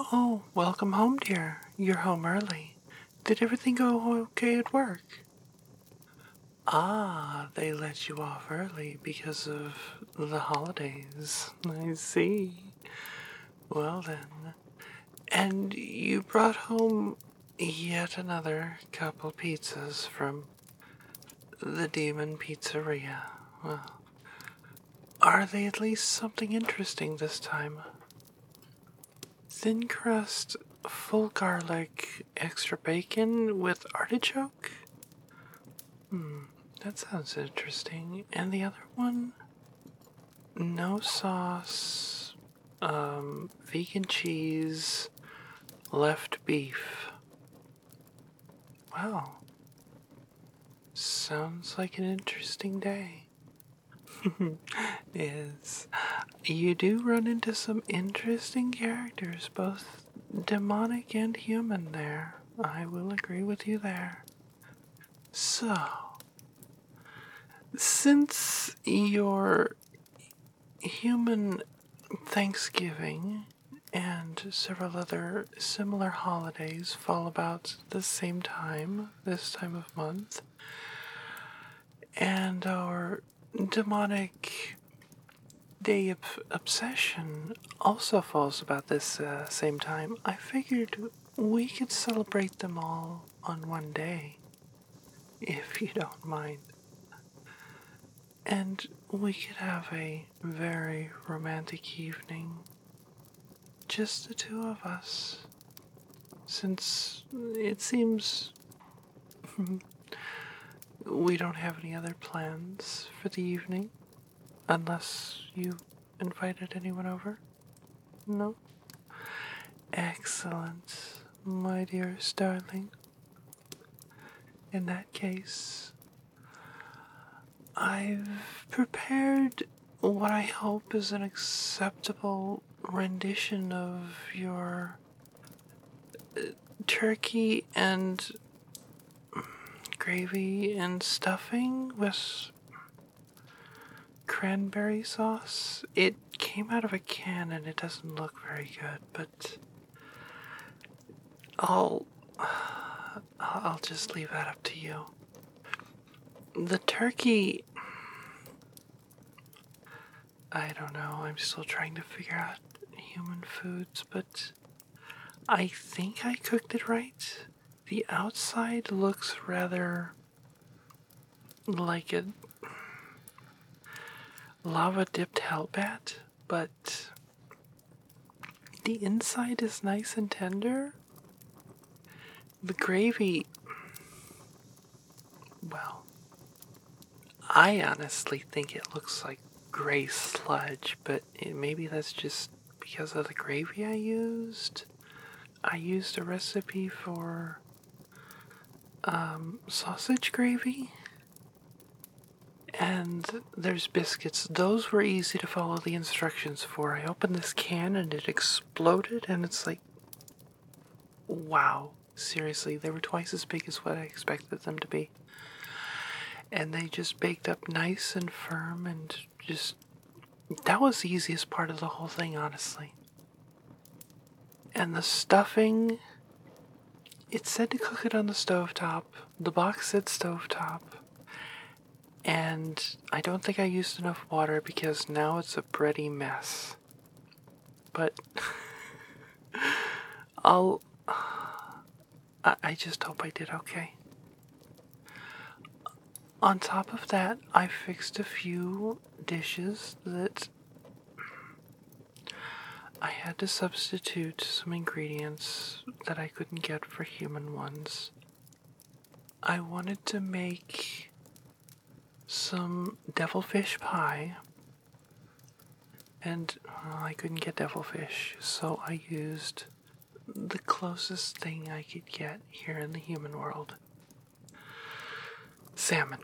Oh, welcome home, dear. You're home early. Did everything go okay at work? Ah, they let you off early because of the holidays. I see. Well then. And you brought home yet another couple pizzas from the Demon Pizzeria. Well, are they at least something interesting this time? Thin crust, full garlic, extra bacon with artichoke? That sounds interesting. And the other one? No sauce, vegan cheese, left beef. Wow. Sounds like an interesting day. Yes. You do run into some interesting characters, both demonic and human there. I will agree with you there. So, since your human Thanksgiving and several other similar holidays fall about the same time, this time of month, and our demonic day of obsession also falls about this same time, I figured we could celebrate them all on one day, if you don't mind. And we could have a very romantic evening. Just the two of us. Since it seems we don't have any other plans for the evening. Unless you invited anyone over? No? Excellent, my dearest darling. In that case, I've prepared what I hope is an acceptable rendition of your turkey and gravy and stuffing with cranberry sauce. It came out of a can and it doesn't look very good, but I'll just leave that up to you. The turkey, I don't know, I'm still trying to figure out human foods, but I think I cooked it right. The outside looks rather like a lava dipped hellbat, but the inside is nice and tender. The gravy, well, I honestly think it looks like gray sludge, but maybe that's just because of the gravy I used. I used a recipe for sausage gravy, and there's biscuits. Those were easy to follow the instructions for. I opened this can and it exploded, and it's like, wow, seriously, they were twice as big as what I expected them to be. And they just baked up nice and firm, and just, that was the easiest part of the whole thing, honestly. And the stuffing, it said to cook it on the stovetop. The box said stovetop. And I don't think I used enough water because now it's a bready mess. But I just hope I did okay. On top of that, I fixed a few dishes that I had to substitute some ingredients that I couldn't get for human ones. I wanted to make some devilfish pie, and I couldn't get devilfish, so I used the closest thing I could get here in the human world. Salmon.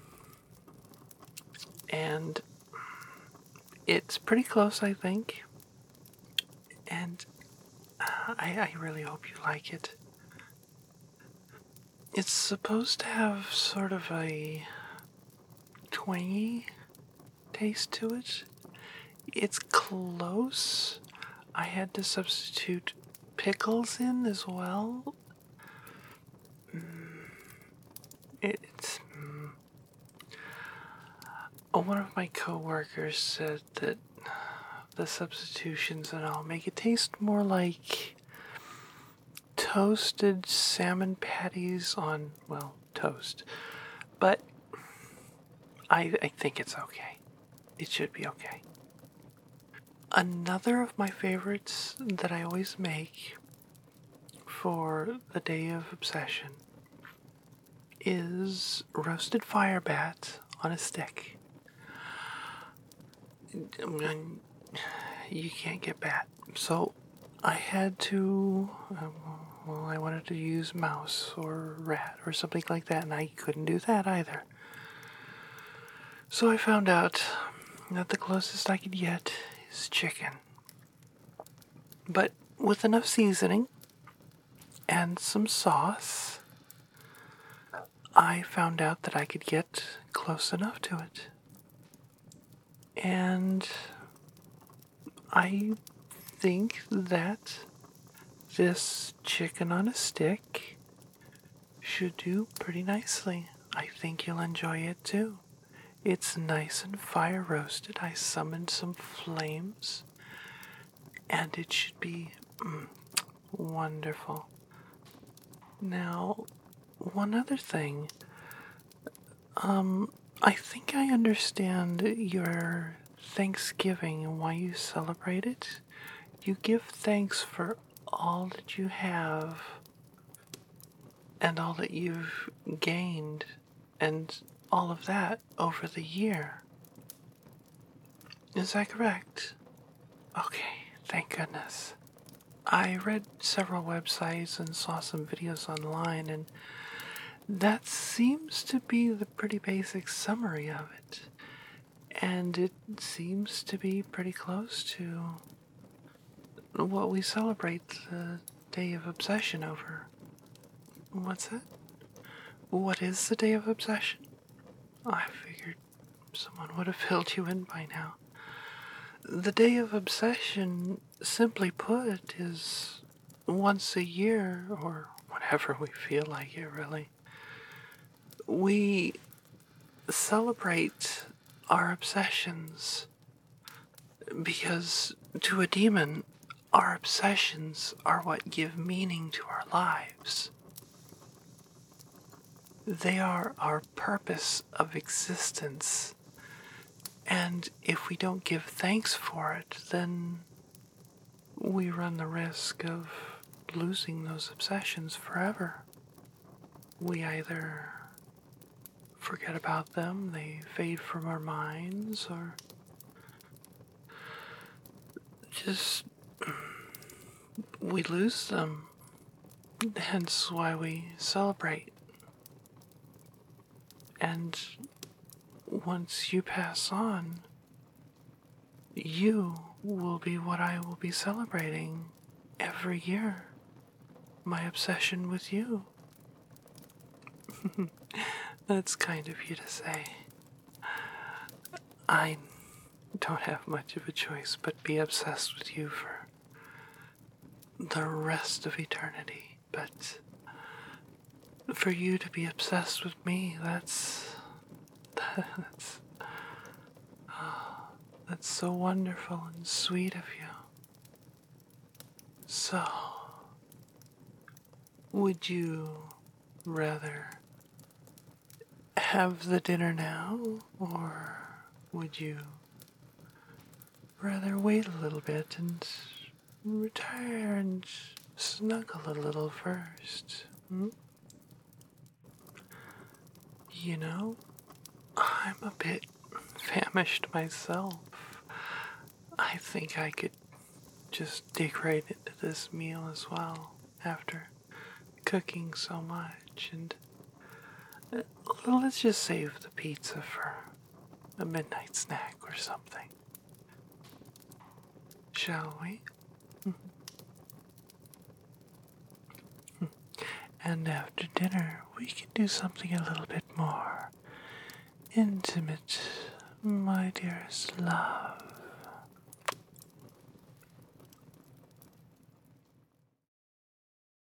And it's pretty close, I think. And I really hope you like it. It's supposed to have sort of a twangy taste to it. It's close. I had to substitute pickles in as well. It's one of my coworkers said that the substitutions and all make it taste more like toasted salmon patties on, well, toast. But I think it's okay. It should be okay. Another of my favorites that I always make for the Day of Obsession is roasted fire bat on a stick. You can't get bat. So I had to, I wanted to use mouse or rat or something like that, and I couldn't do that either. So I found out that the closest I could get is chicken. But with enough seasoning and some sauce, I found out that I could get close enough to it. And I think that this chicken on a stick should do pretty nicely. I think you'll enjoy it too. It's nice and fire roasted. I summoned some flames, and it should be wonderful. Now, one other thing. I think I understand your Thanksgiving and why you celebrate it. You give thanks for all that you have and all that you've gained and all of that over the year. Is that correct? Okay, thank goodness. I read several websites and saw some videos online, and that seems to be the pretty basic summary of it. And it seems to be pretty close to what we celebrate the Day of Obsession over. What's that? What is the Day of Obsession? I figured someone would have filled you in by now. The Day of Obsession, simply put, is once a year, or whenever we feel like it, really. We celebrate our obsessions because to a demon, our obsessions are what give meaning to our lives. They are our purpose of existence. And if we don't give thanks for it, then we run the risk of losing those obsessions forever. We either forget about them, they fade from our minds, or just we lose them. Hence why we celebrate. And once you pass on, you will be what I will be celebrating every year. My obsession with you. That's kind of you to say. I don't have much of a choice but be obsessed with you for the rest of eternity. But for you to be obsessed with me, that's so wonderful and sweet of you. So, would you rather have the dinner now, or would you rather wait a little bit and retire and snuggle a little first? You know, I'm a bit famished myself. I think I could just dig right into this meal as well after cooking so much. And let's just save the pizza for a midnight snack or something. Shall we? And after dinner, we can do something a little bit more intimate, my dearest love.